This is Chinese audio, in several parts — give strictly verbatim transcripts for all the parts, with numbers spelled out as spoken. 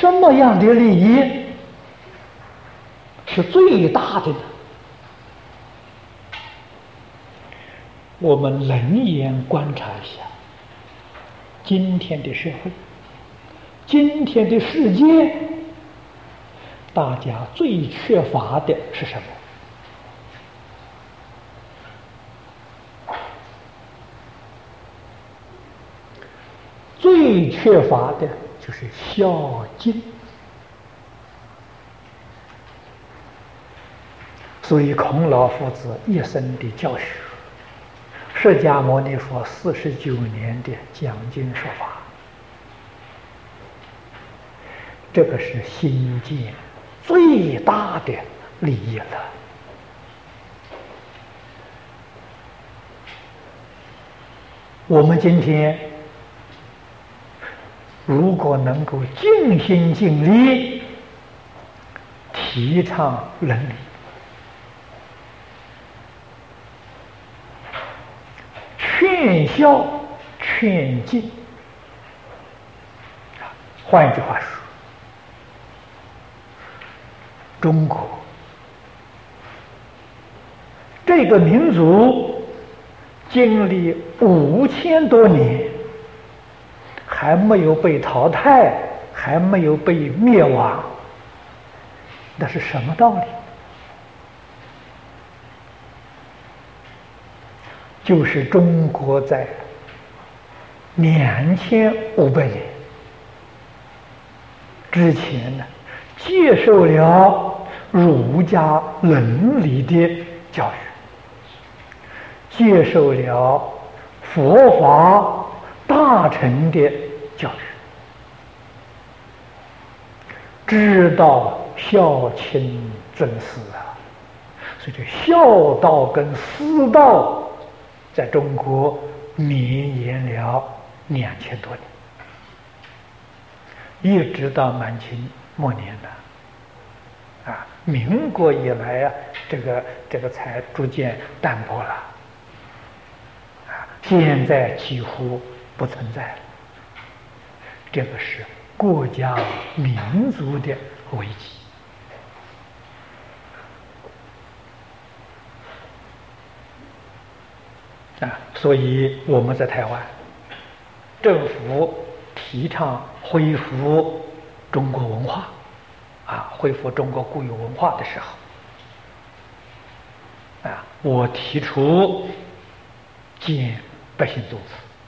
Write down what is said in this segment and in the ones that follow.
什么样的利益是最大的呢？我们冷眼观察一下今天的社会，今天的世界，大家最缺乏的是什么？最缺乏的就是孝敬。所以孔老夫子一生的教学，释迦牟尼佛四十九年的讲经说法，这个是心界最大的利益了。我们今天如果能够尽心尽力提倡伦理，劝孝劝敬，换一句话说，中国这个民族经历五千多年，还没有被淘汰，还没有被灭亡，那是什么道理？就是中国在两千五百年之前呢，接受了儒家伦理的教育，接受了佛法大乘的教育，知道孝亲尊师啊，所以这孝道跟师道在中国绵延了两千多年，一直到满清末年了，啊，民国以来啊，这个这个才逐渐淡薄了，啊，现在几乎不存在了。这个是国家民族的危机。啊，所以我们在台湾，政府提倡恢复中国文化，啊，恢复中国固有文化的时候，啊，我提出建百姓宗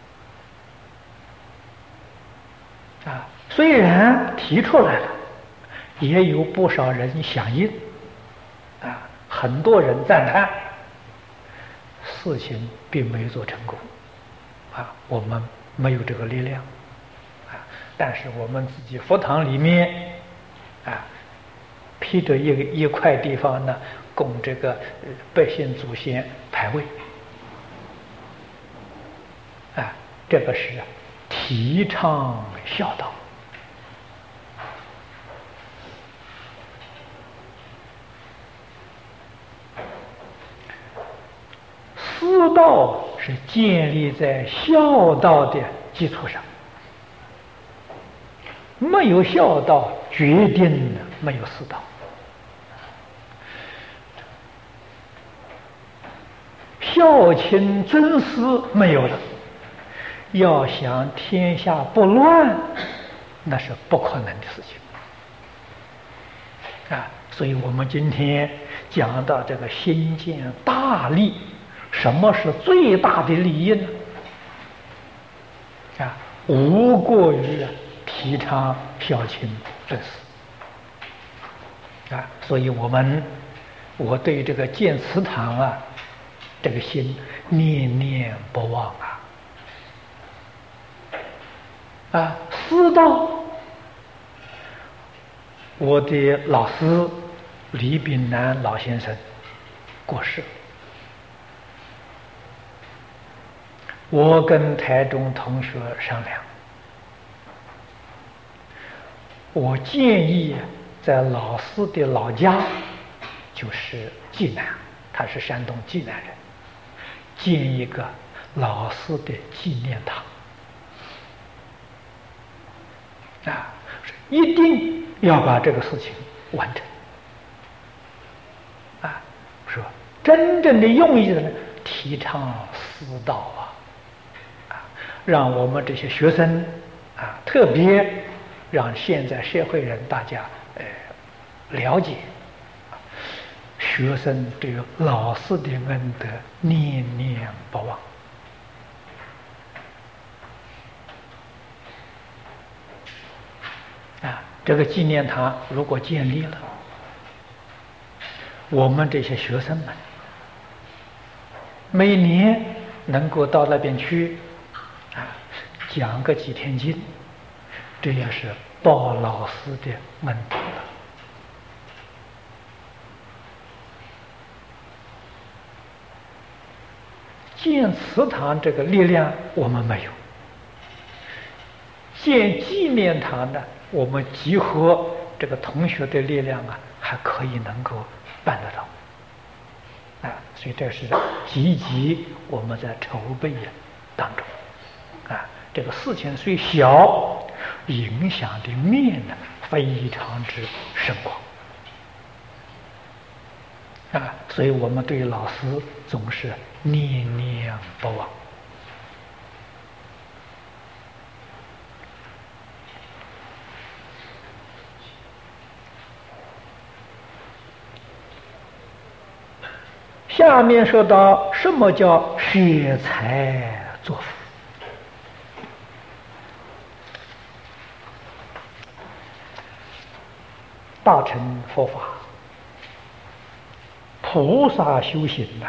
祠，啊，虽然提出来了，也有不少人响应，啊，很多人赞叹。事情并没有做成功，啊，我们没有这个力量，啊，但是我们自己佛堂里面，啊，批着一个一块地方呢，供这个百姓祖先牌位，啊，这个是提倡孝道。师道是建立在孝道的基础上，没有孝道，决定没有师道。孝亲尊师没有了，要想天下不乱，那是不可能的事情啊！所以我们今天讲到这个心建大利。什么是最大的利益呢？啊，无过于提倡孝亲尊师啊！所以我们我对这个建祠堂啊，这个心念念不忘啊！啊，师道，我的老师李炳南老先生过世。我跟台中同学商量，我建议在老师的老家，就是济南，他是山东济南人，建一个老师的纪念堂。啊， 一定要把这个事情完成啊！是吧？真正的用意的呢，提倡师道啊，啊，让我们这些学生啊，特别让现在社会人大家呃了解，学生对于老师的恩德念念不忘。啊，这个纪念堂如果建立了，我们这些学生们每年能够到那边去啊，讲个几天经，这也是报老师的恩德了。建祠堂这个力量我们没有，建纪念堂呢，我们集合这个同学的力量啊，还可以能够办得到啊，所以这是积极我们在筹备当中啊。这个事情虽小，影响的面呢非常之深广啊，所以我们对老师总是念念不忘。下面说到什么叫舍财作福。大乘佛法，菩萨修行呐、啊，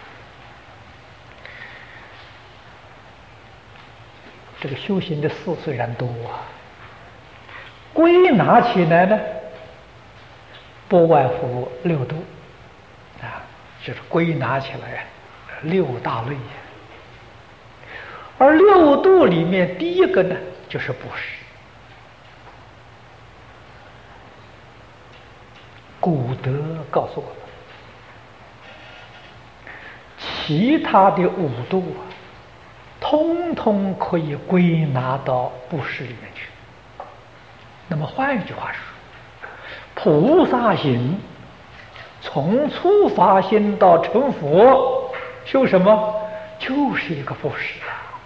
这个修行的事虽然多啊，归纳起来呢，不外乎六度啊，就是归纳起来六大类。而六度里面，第一个呢，就是布施。古德告诉我们，其他的五度啊，通通可以归纳到布施里面去。那么换一句话说，菩萨行从初发心到成佛，修什么？就是一个布施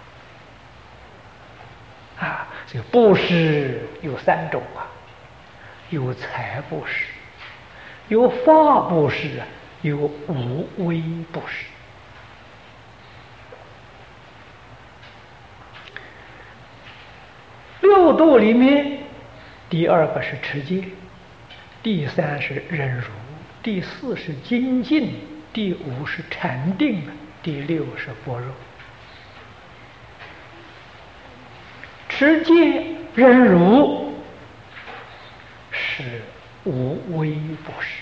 啊！啊，这个布施有三种啊，有财布施，有法布施啊，有无为布施。六度里面，第二个是持戒，第三是忍辱，第四是精进，第五是禅定，第六是般若。持戒忍辱是无为布施，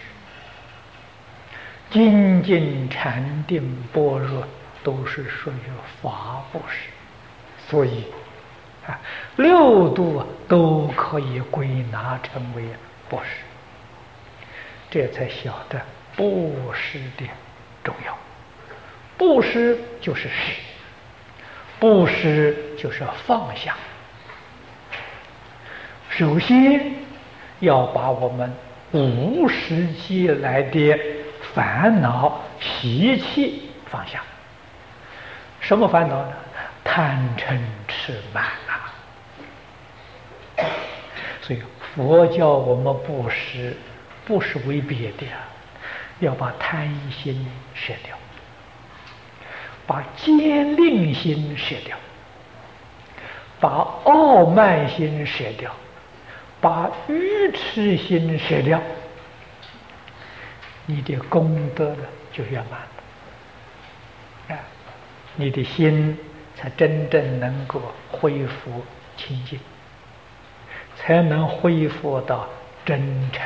精进禅定般若都是属于法布施，所以啊，六度啊都可以归纳成为布施，这才晓得布施的重要。布施就是施，布施就是放下。首先要把我们无始以来的烦恼习气放下。什么烦恼呢？贪嗔痴慢啊！所以佛教我们布施，不是为别的，要把贪心舍掉，把坚定心舍掉，把傲慢心舍掉，把愚痴心舍掉，你的功德呢就圆满了，啊，你的心才真正能够恢复清净，才能恢复到真诚。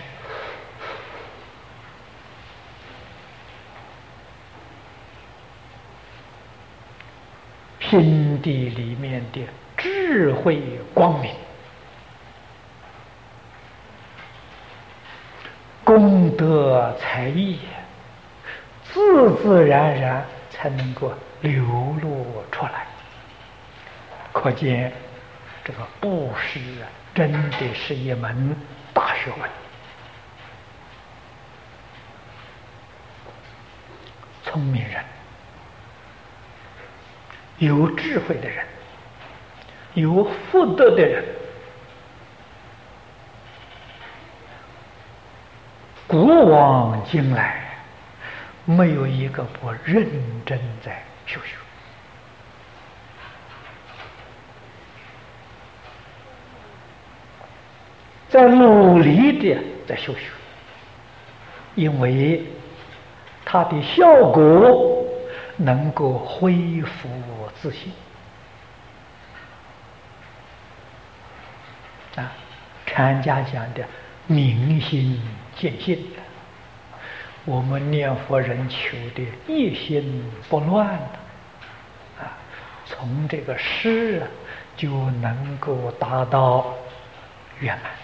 心地里面的智慧光明，功德才艺，自自然然才能够流露出来。可见这个布施啊， 真的是一门大学问。聪明人、有智慧的人、有福德的人，古往今来没有一个不认真在修学。在努力的在修学，因为它的效果能够恢复自信啊。禅家讲的明心见性的，我们念佛人求的一心不乱的啊，从这个事啊就能够达到圆满。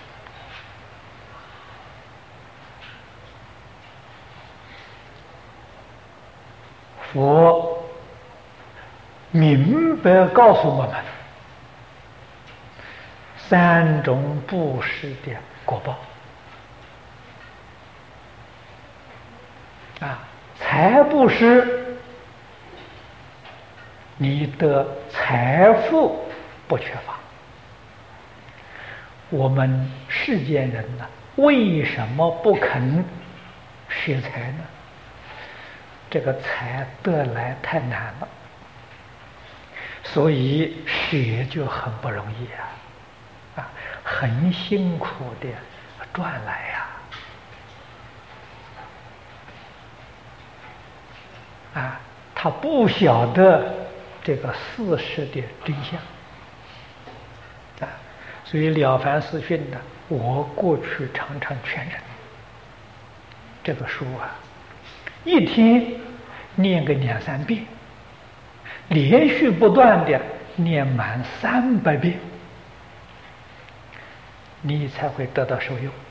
佛明白告诉我们三种布施的果报啊，财布施，你的财富不缺乏。我们世间人呢，为什么不肯学财呢？这个财得来太难了，所以学就很不容易啊，啊，很辛苦的赚来呀，啊，他不晓得这个事实的真相，啊，所以《了凡四训》呢，我过去常常劝人，这个书啊，一天念个两三遍，连续不断的念满三百遍，你才会得到受用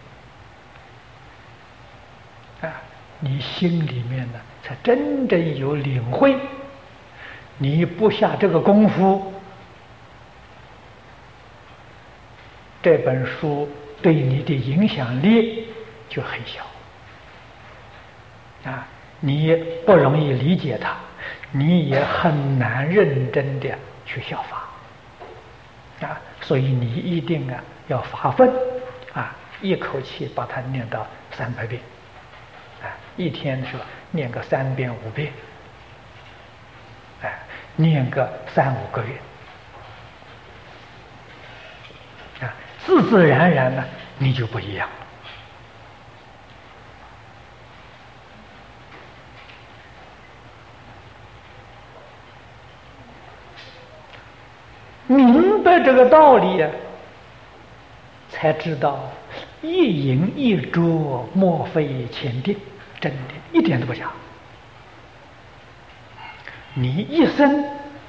啊！你心里面呢，才真正有领会。你不下这个功夫，这本书对你的影响力就很小啊！你不容易理解它，你也很难认真的去效法啊！所以你一定啊要发奋啊，一口气把它念到三百遍啊！一天是吧，念个三遍五遍，哎，念个三五个月啊，自自然然呢，你就不一样了。明白这个道理啊，才知道一饮一啄莫非前定，真的一点都不假。你一生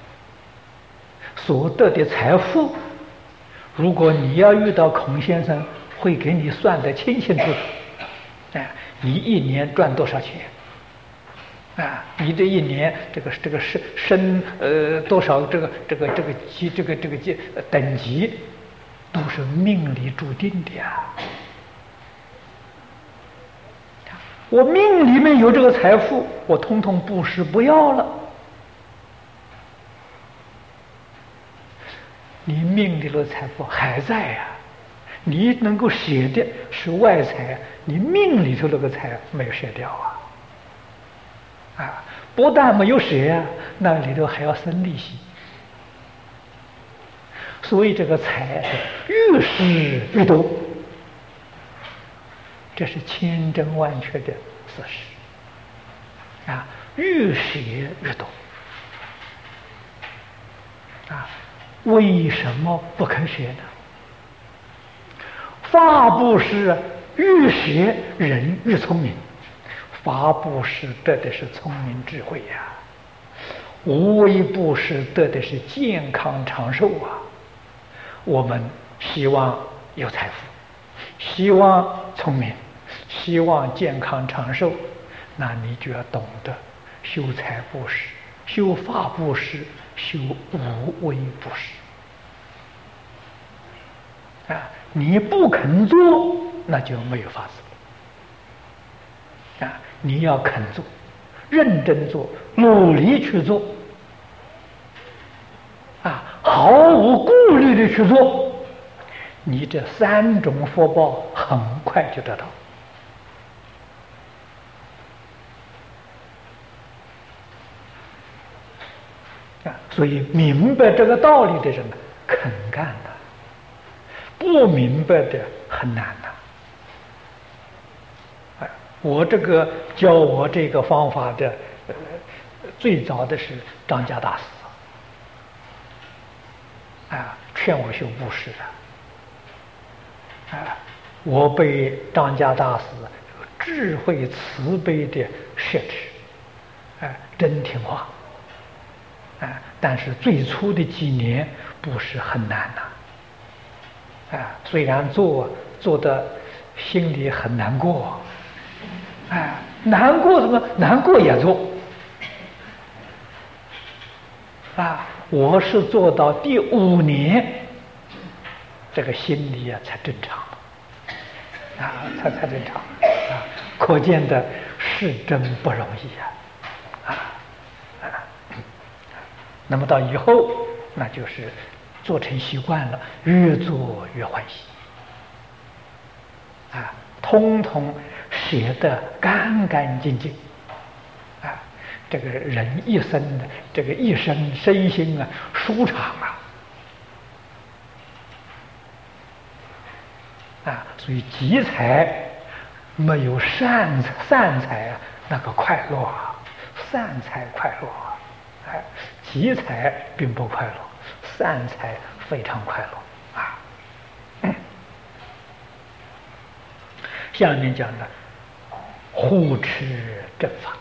所得的财富，如果你要遇到孔先生，会给你算得清清楚楚。哎，你一年赚多少钱？啊，你这一年这个这个升升呃多少这个这个这个级这个这个级等级，都是命里注定的呀。我命里面有这个财富，我通通布施不要了。你命里的财富还在呀，你能够舍的是外财，你命里头那个财没有舍掉啊。啊，不但没有舍啊，那里头还要生利息。所以这个财越施越多，这是千真万确的事实啊！越舍越多啊！为什么不肯舍呢？法布施越舍人越聪明，法布施得的是聪明智慧呀、啊，无为布施得的是健康长寿啊！我们希望有财富，希望聪明，希望健康长寿，那你就要懂得修财布施、修法布施、修无为布施啊！ 你不肯做，那就没有法子啊！你要肯做，认真做，努力去做，啊，毫无顾虑的去做，你这三种福报很快就得到。啊，所以明白这个道理的人肯干的，不明白的很难的。哎，我这个教我这个方法的，呃，最早的是张家大师，啊，劝我修布施的，啊，我被张家大师智慧慈悲的摄持，哎，真听话。啊，但是最初的几年不是很难呐，啊，虽然做做的心里很难过，啊，难过什么？难过也做，啊，我是做到第五年，这个心里啊才正常，啊，才才正常，啊，可见的是真不容易呀，啊。那么到以后，那就是做成习惯了，越做越欢喜，啊，通通写得干干净净，啊，这个人一生的这个一生身心啊舒畅啊，啊，所以积财没有善善财啊那个快乐啊，善财快乐啊。哎，积财并不快乐，善财非常快乐啊。嗯、下面讲的护持正法，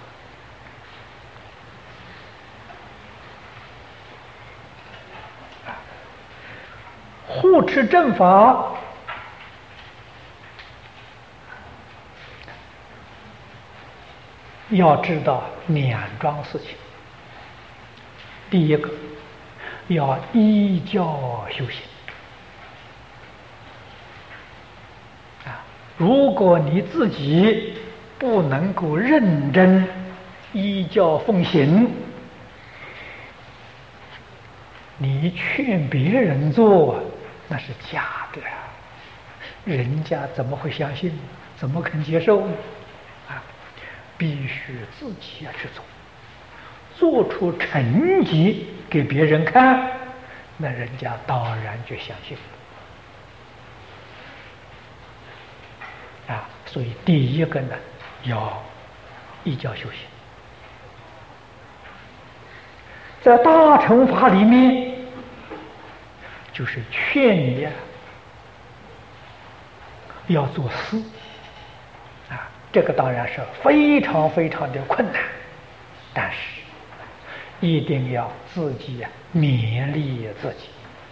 啊，护持正法要知道两桩事情。第一个，要依教修行啊！如果你自己不能够认真依教奉行，你劝别人做那是假的，人家怎么会相信？怎么肯接受呢？啊，必须自己要去做。做出成绩给别人看，那人家当然就相信了啊。所以第一个呢，要依教修行。在大乘法里面，就是劝你啊，要做事啊。这个当然是非常非常的困难，但是一定要自己啊勉励自己。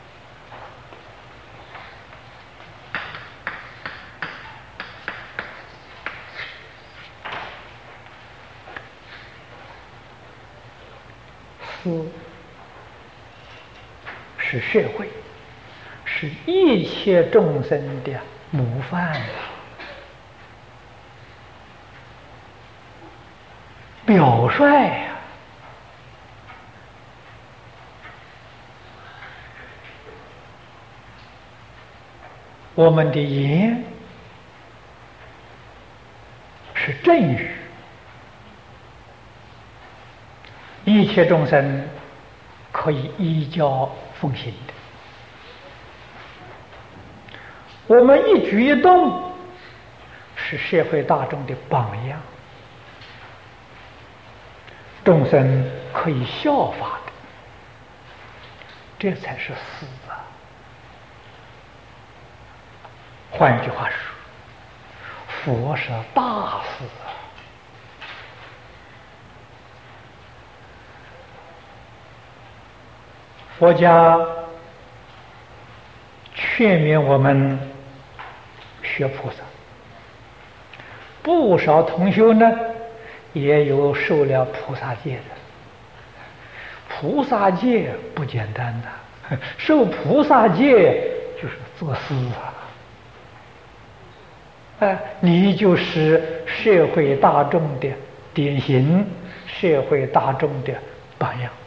思是社会，是一切众生的模范，表率呀。我们的言是正语，一切众生可以依教奉行的。我们一举一动是社会大众的榜样，众生可以效法的，这才是思啊。换句话说，佛是大事啊！佛家劝勉我们学菩萨，不少同修呢也有受了菩萨戒的。菩萨戒不简单的，受菩萨戒就是作诗啊。 啊，你就是社会大众的典型，社会大众的榜样。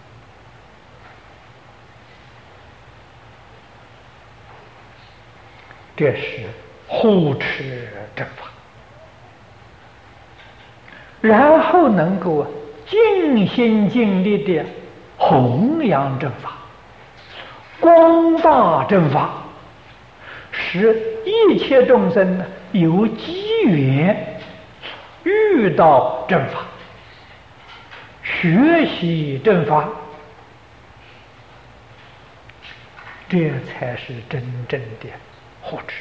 这是护持正法，然后能够尽心尽力的弘扬正法，光大正法，使一切众生呢有机缘遇到正法，学习正法，这才是真正的护持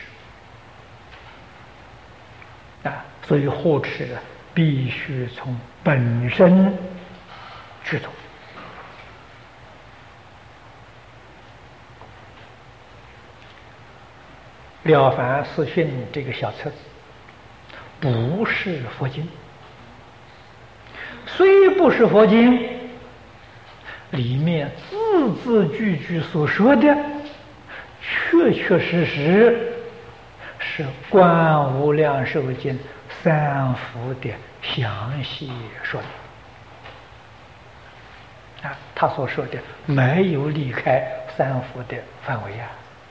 啊！所以护持必须从本身去做。《了凡四训》这个小册子不是佛经，虽不是佛经，里面字字句句所说的，确确实实是《观无量寿经》三福的详细说的啊，他所说的没有离开三福的范围啊，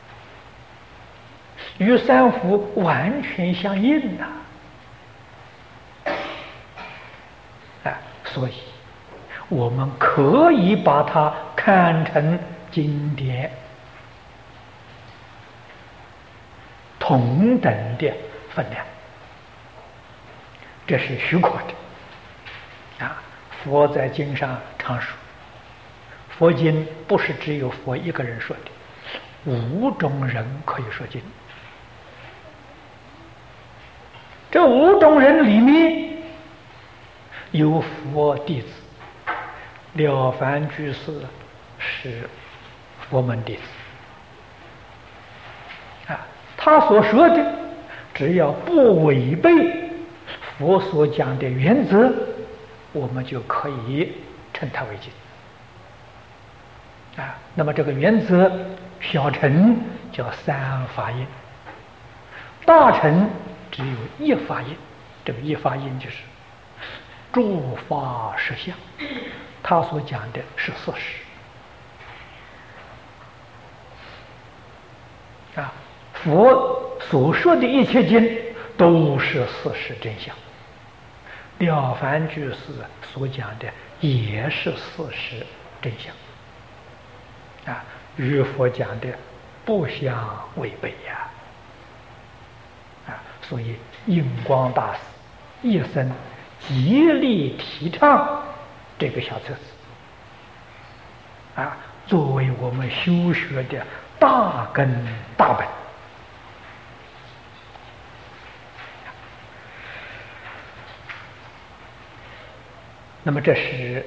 与三福完全相应呐！啊，所以我们可以把它看成经典同等的分量，这是许可的啊！佛在经上常说，佛经不是只有佛一个人说的，五种人可以说经。这五种人里面有佛弟子，了凡居士是佛门弟子啊，他所说的只要不违背佛所讲的原则，我们就可以称他为经啊。那么这个原则，小乘叫三法印，大乘只有一法印，这个一法印就是诸法实相，他所讲的是事实啊。佛所说的一切经都是事实真相，了凡居士所讲的也是事实真相啊，与佛讲的不相违背呀。所以印光大师一生极力提倡这个小册子啊，作为我们修学的大根大本。那么这是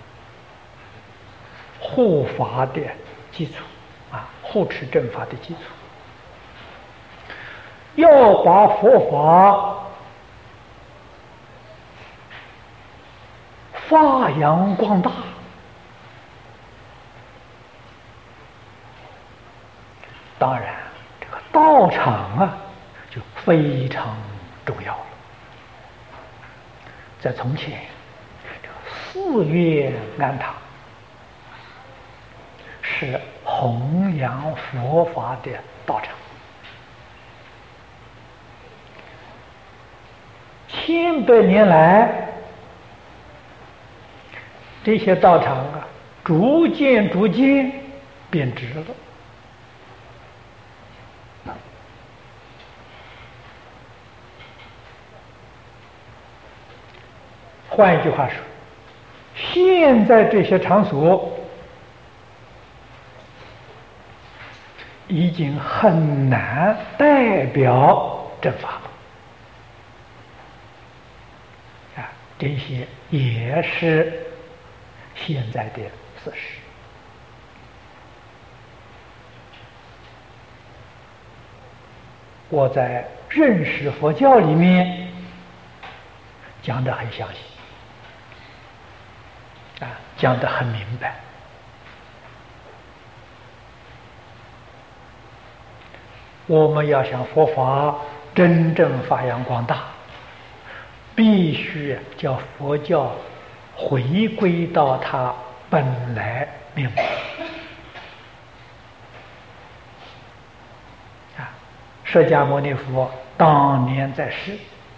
护法的基础啊，护持正法的基础。要把佛法发扬光大，当然这个道场啊就非常重要了。在从前，这个寺院庵堂是弘扬佛法的道场。千百年来，这些道场啊，逐渐逐渐变质了。换一句话说，现在这些场所已经很难代表正法了。这些也是现在的事实。我在认识佛教里面讲得很详细啊，讲得很明白。我们要想佛法真正发扬光大，必须叫佛教回归到它本来面目。啊，释迦牟尼佛当年在世，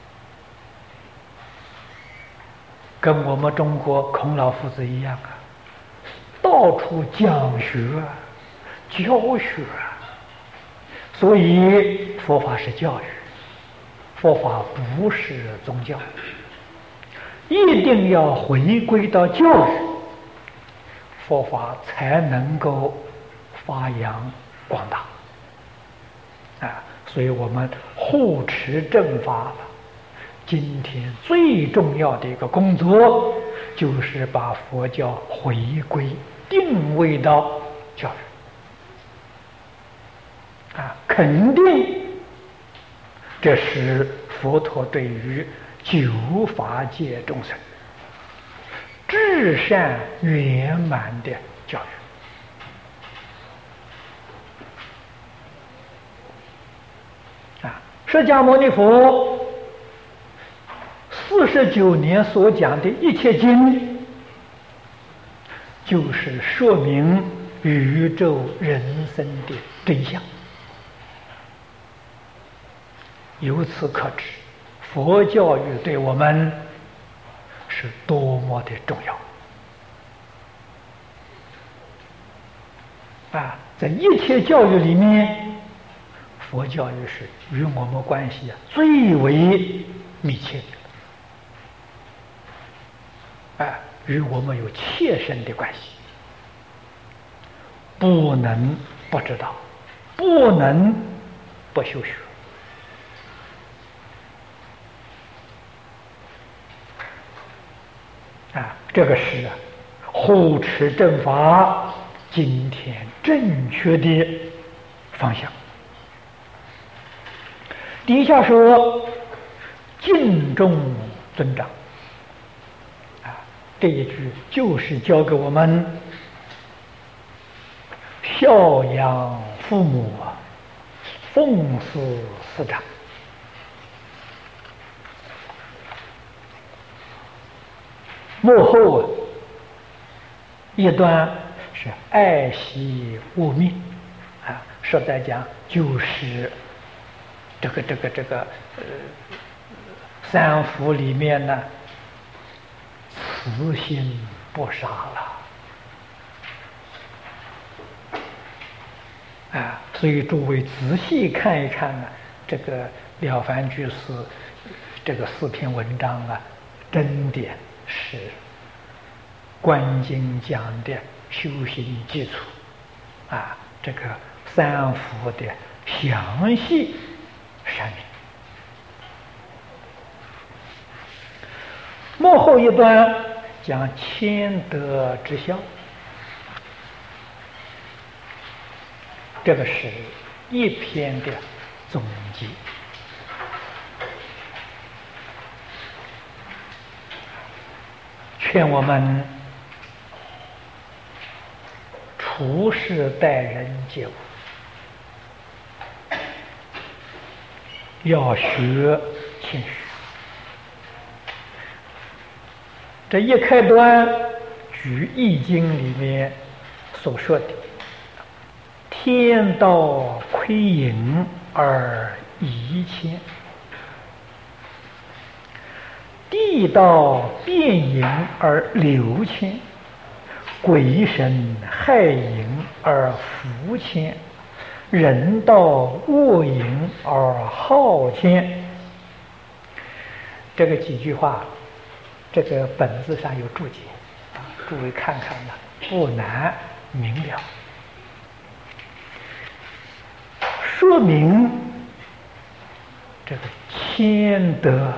跟我们中国孔老夫子一样啊，到处讲学、教学，所以佛法是教育，佛法不是宗教，一定要回归到教育，佛法才能够发扬光大啊！所以我们护持正法，今天最重要的一个工作，就是把佛教回归定位到教育啊，肯定这是佛陀对于九法界众生至善圆满的教育啊！释迦牟尼佛四十九年所讲的一切经，就是说明宇宙人生的真相。由此可知，佛教育对我们是多么的重要啊！在一切教育里面，佛教育是与我们关系啊最为密切的，啊，与我们有切身的关系，不能不知道，不能不修学。啊，这个是啊，护持正法今天正确的方向。底下说敬重尊长，啊，这一句就是教给我们孝养父母啊，奉事师长。幕后啊，一段是爱惜物命啊，实在讲就是这个这个这个呃三福里面呢，慈心不杀了啊，所以诸位仔细看一看呢，这个《了凡居士》这个四篇文章啊，真的是观经讲的修行基础啊，这个三福的详细说明。幕后一段讲谦德之孝，这个是一篇的总结。劝我们处事待人接物要学谦虚。这一开端举《易经》里面所说的“天道亏盈而宜谦，地道变盈而流谦，鬼神害盈而福谦，人道恶盈而好谦”。这个几句话，这个本子上有注解啊，诸位看看呢，不难明了。说明这个谦德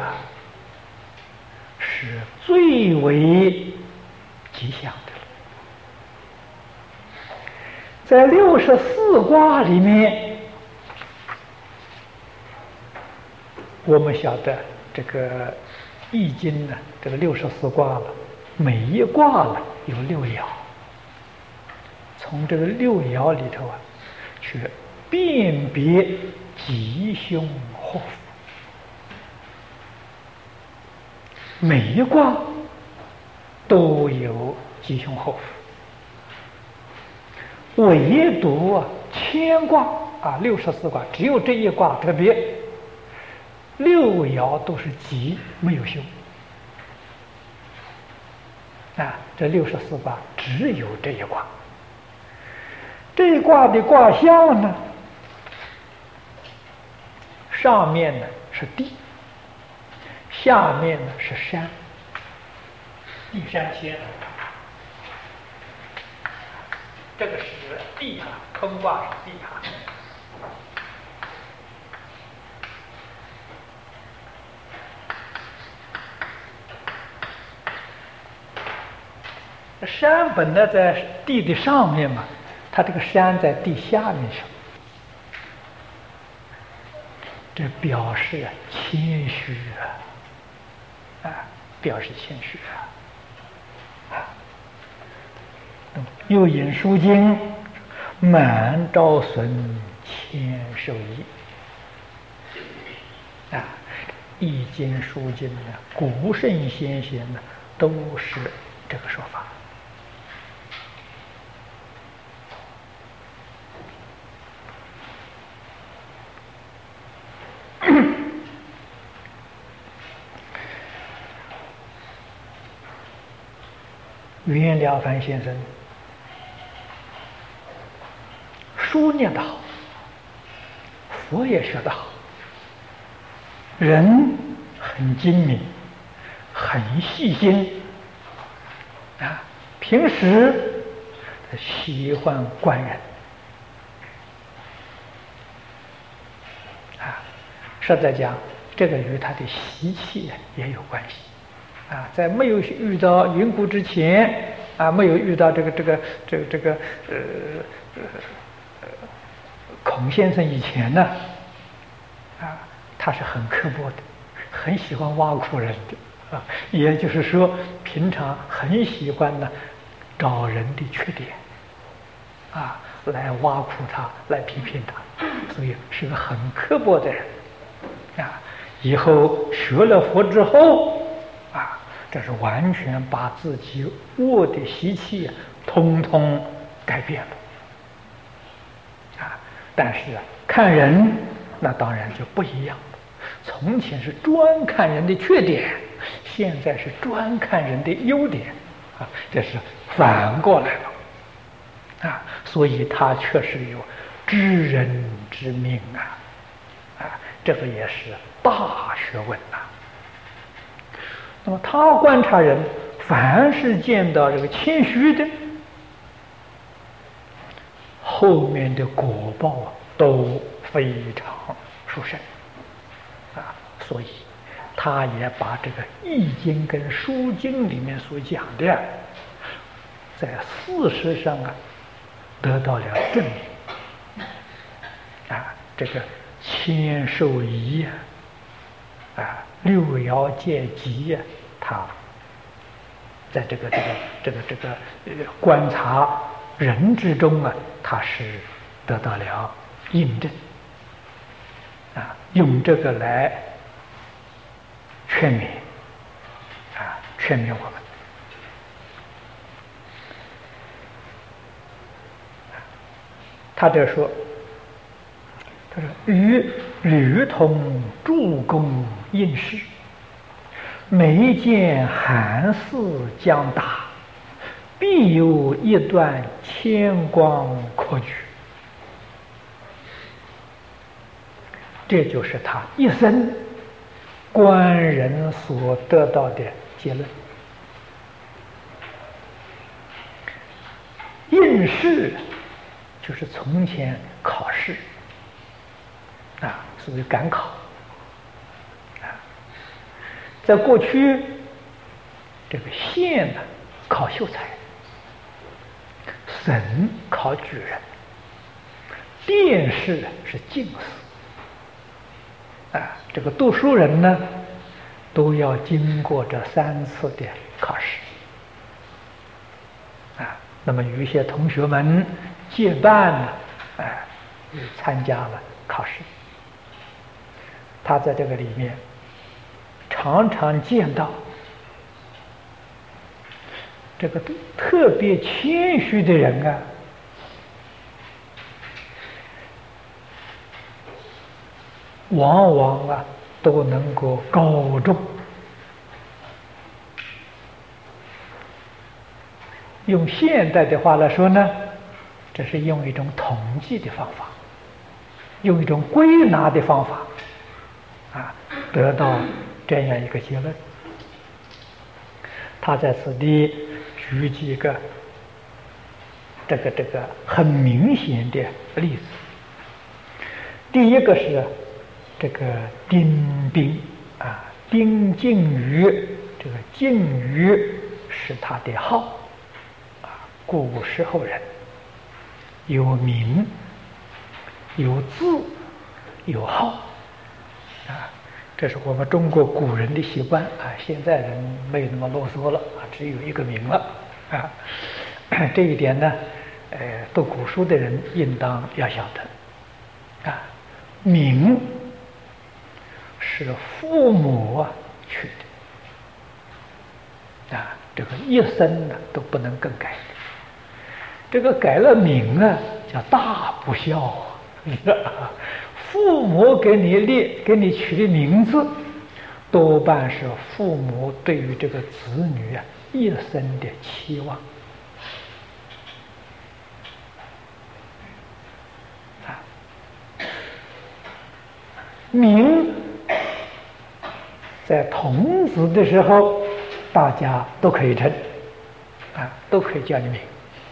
是最为吉祥的。在六十四卦里面，我们晓得这个易经呢，这个六十四卦了，每一卦呢有六爻，从这个六爻里头啊，去辨别吉凶祸福。 每一卦都有吉凶祸福，唯独啊乾卦啊六十四卦只有这一卦特别，六爻都是吉，没有凶啊。这六十四卦只有这一卦，这一卦的卦象呢，上面呢是地，下面呢是山，地山仙。这个是地哈，坤卦是地哈。山本来在地的上面嘛，它这个山在地下面上，这表示谦虚啊，啊，表示谦虚啊。啊，又引《书经》满招损，谦受益啊，《易经》《书经》呢，古圣先贤呢都是这个说法。袁了凡先生书念得好，佛也学得好，人很精明，很细心啊，平时喜欢观人啊，实在讲，这个与他的习气也有关系。啊，在没有遇到云谷之前，啊，没有遇到这个这个这个这个呃呃孔先生以前呢，啊，他是很刻薄的，很喜欢挖苦人的啊，也就是说，平常很喜欢呢找人的缺点，啊，来挖苦他，来批评他，所以是个很刻薄的人，啊，以后学了佛之后。这是完全把自己恶的习气通通改变了啊！但是啊，看人那当然就不一样了。从前是专看人的缺点，现在是专看人的优点啊，这是反过来了啊！所以他确实有知人之明啊啊，这个也是大学问呐。那么他观察人，凡是见到这个谦虚的，后面的果报啊都非常殊胜啊，所以他也把这个《易经》跟《书经》里面所讲的，在事实上啊得到了证明啊，这个谦受益啊。啊，六爻见吉呀，他在这个这个这个这个呃观察人之中啊，他是得到了印证啊，用这个来劝勉啊，劝勉我们。他这说。他说：“与吕同助攻应试，每见寒寺将达，必有一段千光可举。”这就是他一生观人所得到的结论。应试就是从前考试。啊，所谓赶考啊，在过去，这个县呢考秀才，省考举人，殿试是进士啊。这个读书人呢，都要经过这三次的考试啊。那么有一些同学们结伴呢，哎、呃，参加了考试。他在这个里面常常见到这个特别谦虚的人啊，往往啊都能够高中。用现代的话来说呢，这是用一种统计的方法，用一种归纳的方法啊，得到这样一个结论。他在此地举几个这个这个很明显的例子。第一个是这个丁宾啊，丁敬瑜，这个敬瑜是他的号啊，古时候人，有名有字有号啊，这是我们中国古人的习惯啊，现在人没那么啰嗦了啊，只有一个名了啊。这一点呢，呃，读古书的人应当要晓得啊，名是父母啊取的啊，这个一生呢都不能更改的。这个改了名啊，叫大不孝啊！父母给你立、给你取的名字，多半是父母对于这个子女啊一生的期望啊。名在童子的时候，大家都可以称啊，都可以叫你名。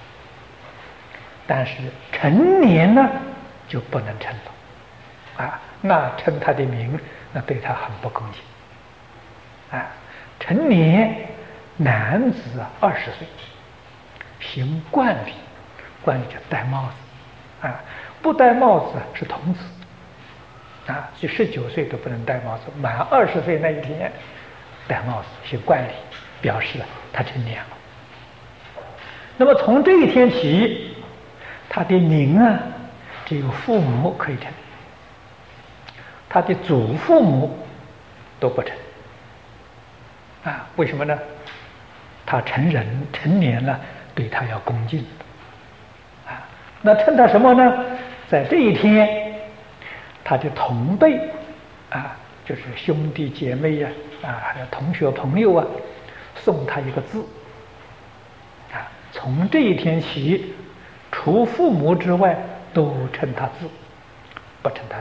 但是成年呢，就不能称了，啊，那称他的名，那对他很不恭敬，啊，成年男子啊，二十岁，行冠礼，冠礼就戴帽子，啊，不戴帽子是童子，啊，就十九岁都不能戴帽子，满二十岁那一天戴帽子行冠礼，表示他成年了。那么从这一天起，他的名啊，只有父母可以称，他的祖父母都不称啊？为什么呢？他成人成年了，对他要恭敬啊。那称他什么呢？在这一天，他的同辈啊，就是兄弟姐妹呀 啊, 啊，还有同学朋友啊，送他一个字啊。从这一天起，除父母之外，都称他字，不称他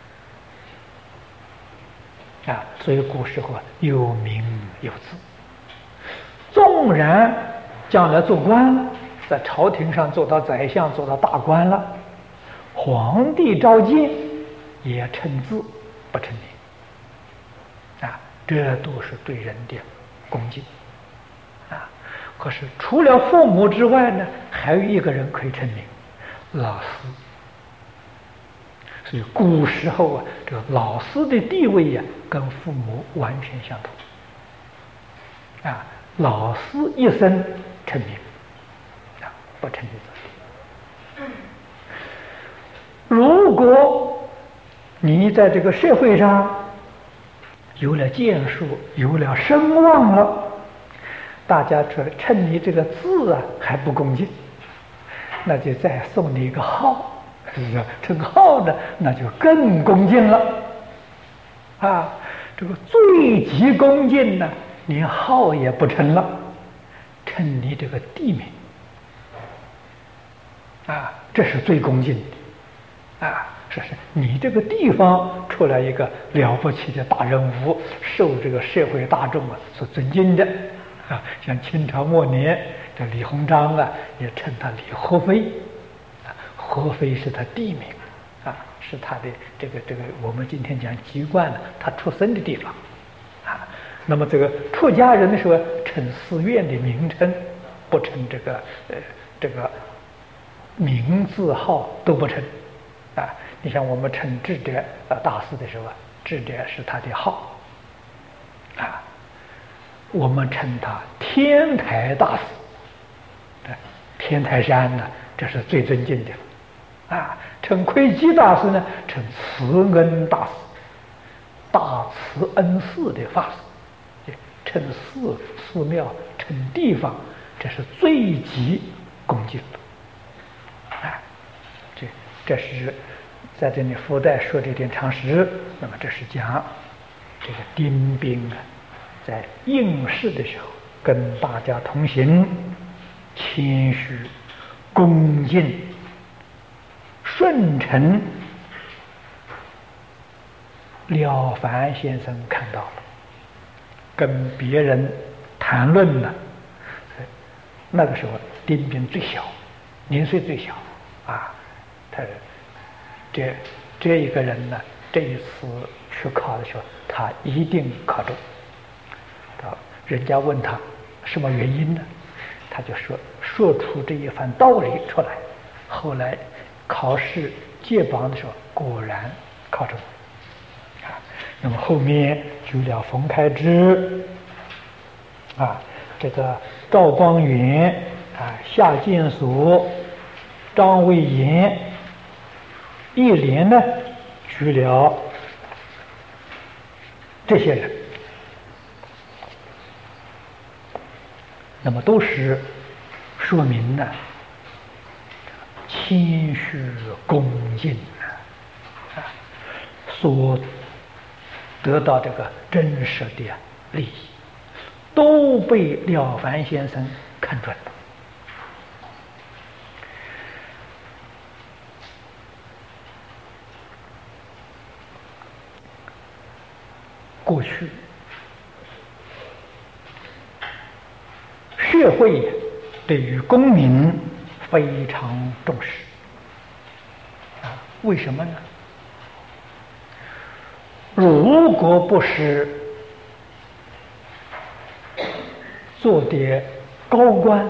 名啊。所以古时候啊，有名有字。纵然将来做官，在朝廷上做到宰相，做到大官了，皇帝召见也称字，不称名啊。这都是对人的恭敬啊。可是除了父母之外呢，还有一个人可以称名，老师。所以古时候啊，这个老师的地位呀、啊，跟父母完全相同啊。老师一生称名啊，不称名字。如果你在这个社会上有了建树，有了声望了，大家说称你这个字啊还不恭敬，那就再送你一个号，是不是？称号呢，那就更恭敬了啊！这个最极恭敬呢，连号也不称了，称你这个地名啊，这是最恭敬的啊！说是你这个地方出来一个了不起的大人物，受这个社会大众啊所尊敬的。啊，像清朝末年这李鸿章啊，也称他李合肥，啊，合肥是他地名，啊，是他的这个这个我们今天讲籍贯呢，他出生的地方，啊，那么这个出家人的时候称寺院的名称，不称这个呃这个名字号都不称，啊，你像我们称智者呃大师的时候，智者是他的号，啊。我们称他天台大师，天台山呢，这是最尊敬的啊。称窥基大师呢，称慈恩大师，大慈恩寺的法师，称寺寺庙，称地方， 这是最极恭敬了。啊，这这是在这里附带说这点常识。那么这是讲这个丁宾啊，在应试的时候跟大家同行，谦虚、恭敬、顺承。了凡先生看到了，跟别人谈论了。那个时候丁宾最小，年岁最小啊，他这这一个人呢，这一次去考的时候，他一定考中。啊，人家问他什么原因呢？他就说说出这一番道理出来。后来考试揭榜的时候，果然考中。啊，那么后面举了冯开之，啊，这个赵光远，啊，夏建所、张维言，一连呢举了这些人，那么都是说明呢谦虚恭敬啊，所得到这个真实的利益，都被了凡先生看准了。过去社会对于公民非常重视啊，为什么呢？如果不是做的高官，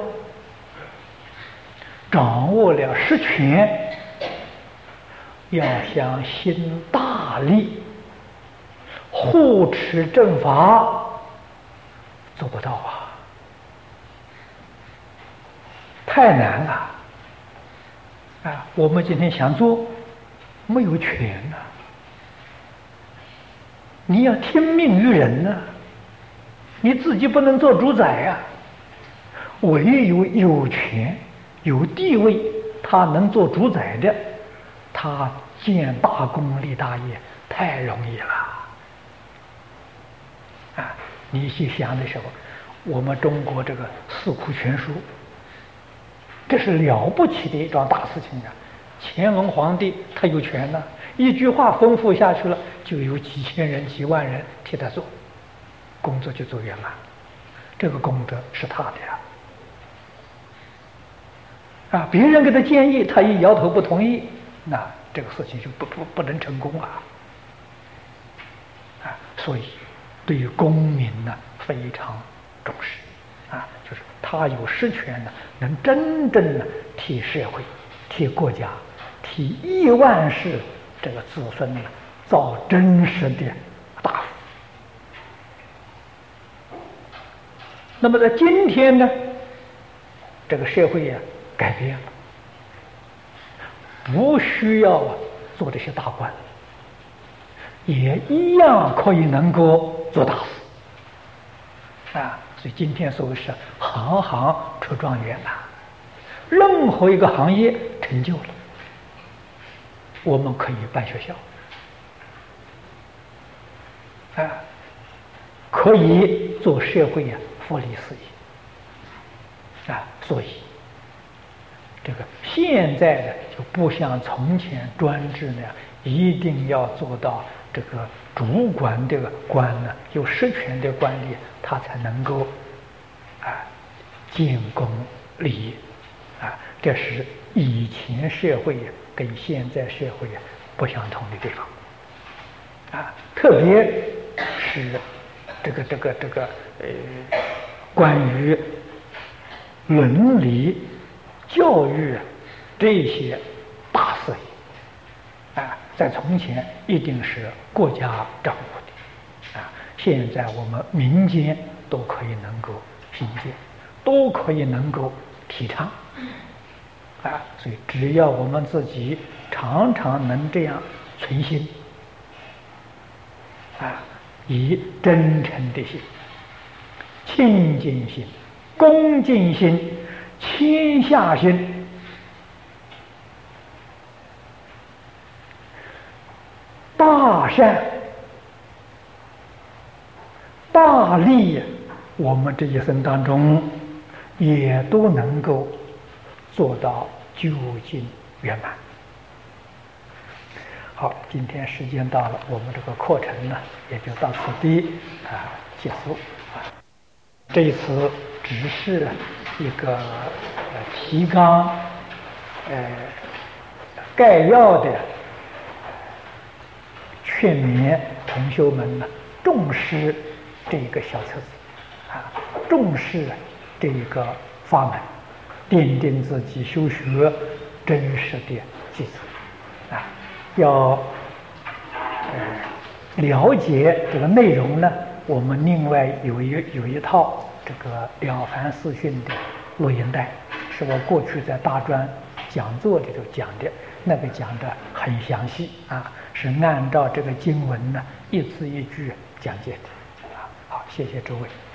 掌握了实权，要想行大利，护持正法，做不到啊，太难了啊！我们今天想做，没有权呐、啊，你要听命于人呐、啊，你自己不能做主宰呀、啊。唯有有权有地位，他能做主宰的，他建大功立大业太容易了啊！你去想的时候，我们中国这个四库全书，这是了不起的一桩大事情啊！乾隆皇帝他有权呢、啊，一句话吩咐下去了，就有几千人几万人替他做，工作就做圆满，这个功德是他的呀。啊，别人给他建议，他一摇头不同意，那这个事情就不不不能成功啊！啊，所以对于公民呢非常重视，啊，就是他有实权呢，能真正的替社会、替国家、替亿万世这个子孙呢造真实的大福。那么在今天呢，这个社会呀、啊。改变了，不需要做这些大官，也一样可以能够做大事啊！所以今天所谓是行行出状元呐，任何一个行业成就了，我们可以办学校啊，可以做社会呀福利事业啊，所以。这个现在的就不像从前专制那样，一定要做到这个主管这个官呢，有实权的官吏，他才能够啊建功立业啊。这是以前社会跟现在社会不相同的地方啊，特别是这个这个这个呃关于伦理。教育这些大事业啊，在从前一定是国家掌握的啊，现在我们民间都可以能够凭借，都可以能够提倡啊，所以只要我们自己常常能这样存心啊，以真诚的心、清净心、 恭敬心、谦下心，大善大利，我们这一生当中也都能够做到究竟圆满。好，今天时间到了，我们这个课程呢也就到此地啊结束啊。这一次只是一个呃提纲呃概要的劝勉同学们呢重视这一个小册子啊，重视这一个法门，奠定自己修学真实的基础啊。要呃了解这个内容呢，我们另外有一有一套这个《了凡四训》的录音带，是我过去在大专讲座里头讲的，那个讲的很详细啊，是按照这个经文呢一字一句讲解的啊。好，谢谢诸位。